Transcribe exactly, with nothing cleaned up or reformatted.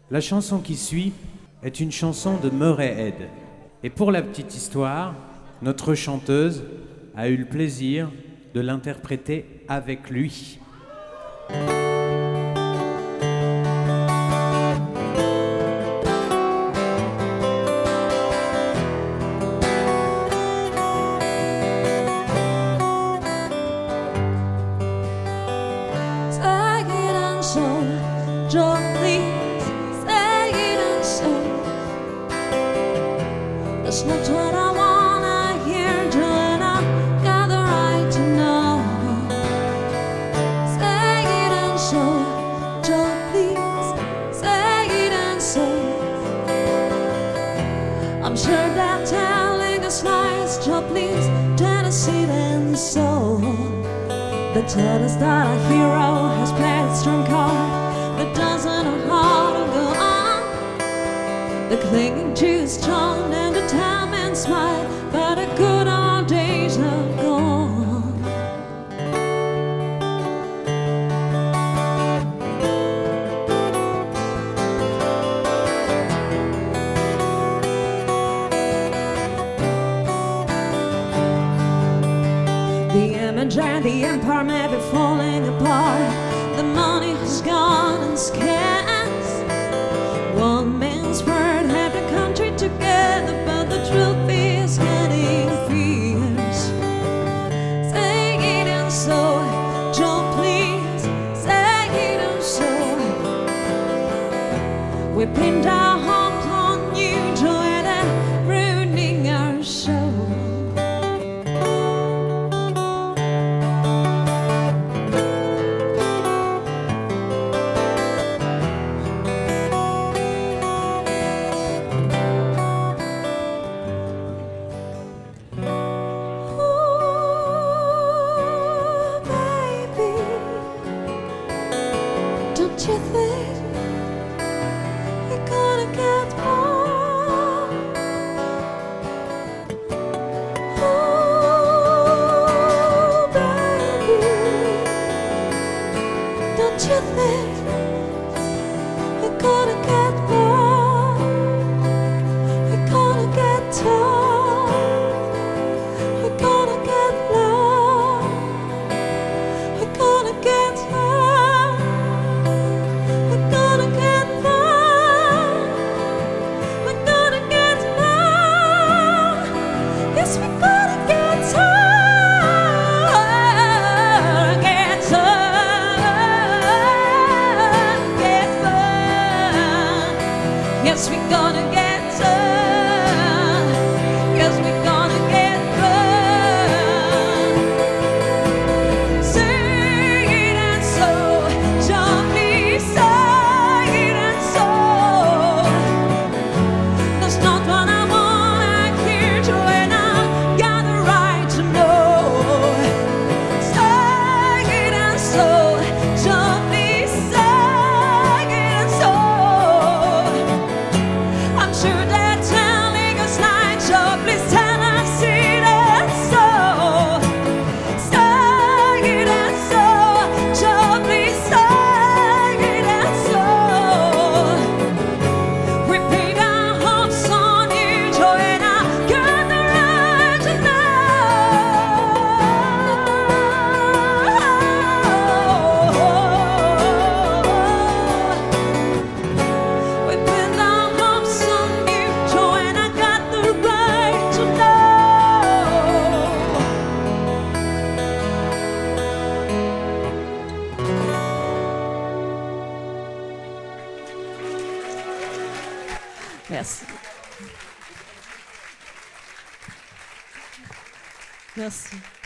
La chanson qui suit est une chanson de Murray Head. Et pour la petite histoire, notre chanteuse a eu le plaisir de l'interpréter avec lui. Joe, please say it and so. That's not what I wanna hear, Joe, and I got the right to know. Say it and so, Joe, please say it and so. I'm sure that telling us lies, Joe, please tell us it and so. They tell us that a hero has played a strong card that doesn't know how to go on. They're clinging to a strong and determined smile, but the good old days are gone. The image and the empire may be falling apart. The money has gone and scans. One man's word held the country together, but the truth is getting fierce. Say it and so, Joe, please say it and so. We pinned our hopes on you, Joe, and they're ruining our show. Don't you think we're gonna get more? Oh, baby, don't you think we're gonna get more? We're gonna get tall, we're gonna get low, we're gonna get high. We're gonna get love. We're gonna get love. Yes, we're gonna get love. Get love. Get love. Yes, we're gonna get love. Yes, we're gonna get love. Say it and so, John, please say it and so. That's not what I wanna hear, Joe, and I got the right to know. Say it and so, John, please say it and so. I'm sure they're telling us lies, Joe, please tell us it and so. Say it and so, Joe, please say it and so. We paid our hopes on you, Joe, and I got the right to know. We pinned our hopes on you, Joe, and I got the right to know. Merci. Merci.